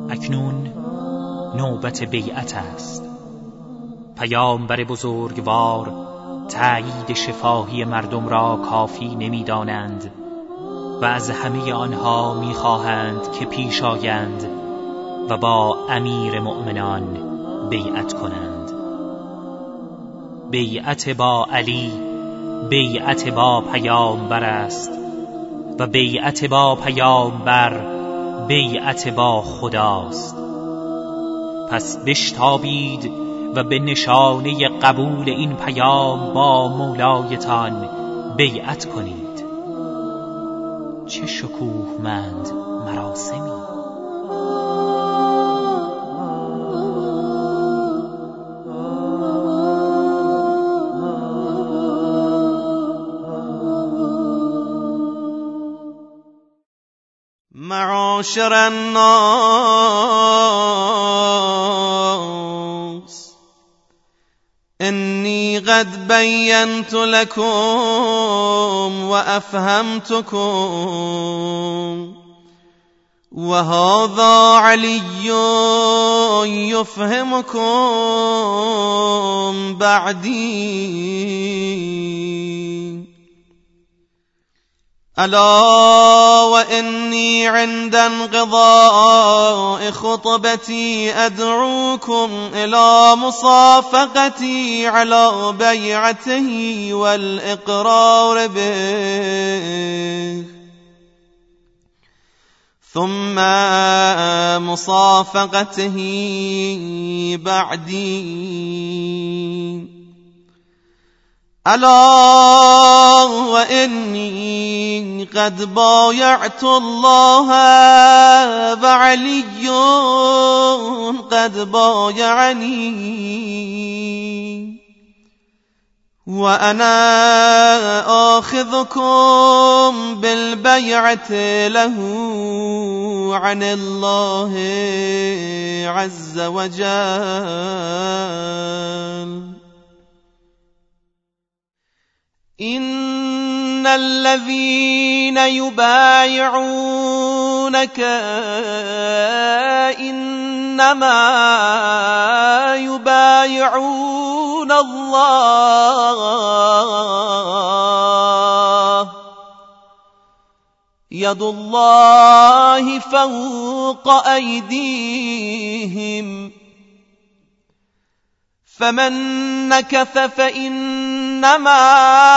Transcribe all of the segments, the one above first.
اکنون نوبت بیعت است. پیامبر بزرگوار تأیید شفاهی مردم را کافی نمی‌دانند و از همه آنها می‌خواهند که پیش آیند و با امیر مؤمنان بیعت کنند. بیعت با علی بیعت با پیامبر است و بیعت با پیامبر بیعت با خداست. پس بشتابید و به نشانه قبول این پیام با مولایتان بیعت کنید. چه شکوهمند مراسمی! معاشر الناس إني قد بينت لكم وأفهمتكم وهذا علي يفهمكم بعدي ألا وإني عند انقضاء خطبتي أدعوكم إلى مصافقتي على بيعته والإقرار به ثم مصافقته بعدي ألا وإني قد بايعت الله وعلي قد بايعني وأنا آخذكم بالبيعة له عن الله عز وجل. إن الذين يبايعونك إنما يبايعون الله يد الله فوق أيديهم فمن نكث فإنما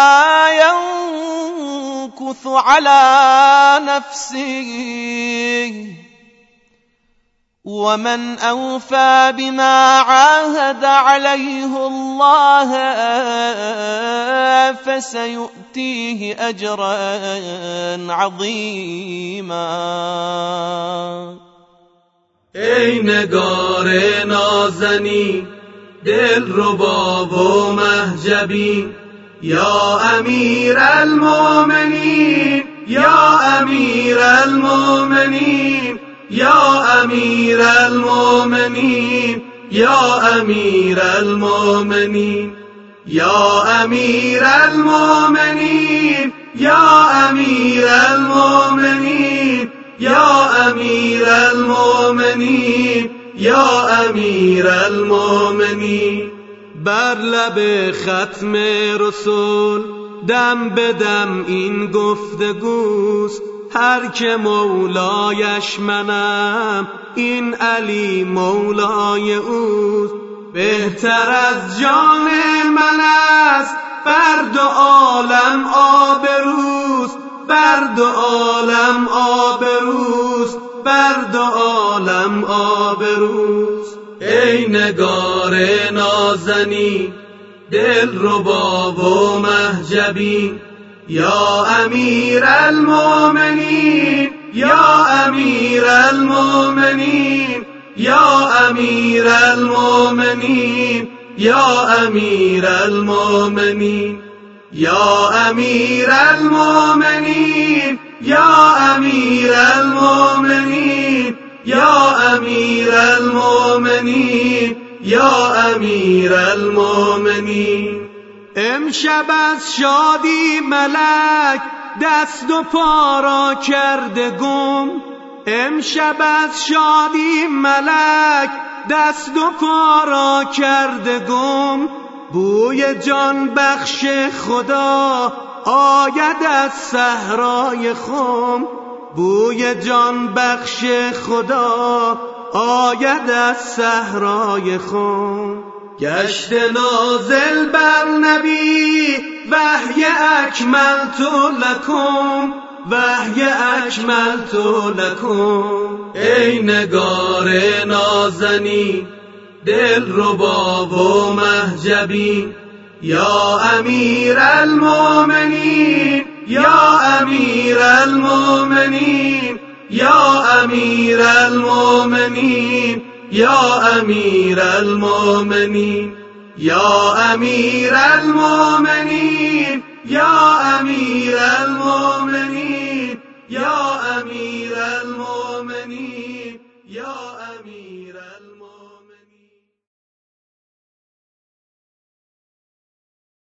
ينكث على نفسه ومن أوفى بما عاهد عليه الله فسيؤتيه أجرا عظيما. ای نگار نازنی دلربا و مهجبین یا امیر المؤمنین یا امیر المؤمنین یا امیر المؤمنین یا امیر المؤمنین یا امیر المؤمنین یا امیر المؤمنین یا امیر المؤمنین یا امیر المؤمنین. بر لب ختم رسول دم به دم این گفتگوست، هر که مولایش منم این علی مولای اوست. بهتر از جان من است بر دو عالم آبروست، بر دو عالم آبروست، بر دو عالم آبروست. ای نگار نازنی دلربا و مهجبین یا امیر المؤمنین یا امیر المؤمنین یا امیر المؤمنین یا امیر المؤمنین یا امیر المؤمنین یا امیر المؤمنین یا امیر المؤمنین یا امیر المؤمنین. امشب از شادی ملک دست و پا را کرده گم، امشب از شادی ملک دست و پا را کرده گم، بوی جان بخش خدا آید از صحرای خم، بوی جان بخش خدا آید از صحرای خم. گشت نازل بر نبی وحی اکملت لکم، وحی اکملت لکم. ای نگار نازنین دلربا و مهجبین، یا امیر المؤمنین، یا امیر المؤمنین، یا امیر المؤمنین، یا امیر المؤمنین، یا امیر المؤمنین، یا امیر المؤمنین، یا امیر المؤمنین، یا امیر المؤمنین.